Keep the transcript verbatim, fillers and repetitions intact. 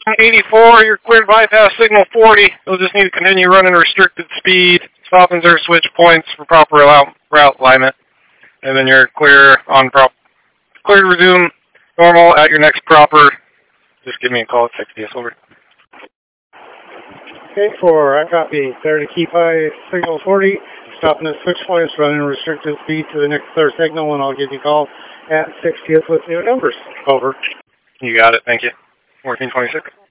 eighty-four, you're cleared bypass signal forty. You'll just need to continue running restricted speed. Stop and zero switch points for proper route, route alignment. And then you're clear on prop. Clear to resume normal at your next proper. Just give me a call at sixty S over. Okay, four, I copy. Clear to keep high signal forty. Stopping at switch points, running restricted speed to the next clear signal, and I'll give you a call at sixtieth with new numbers. Over. You got it, thank you. fourteen twenty-six.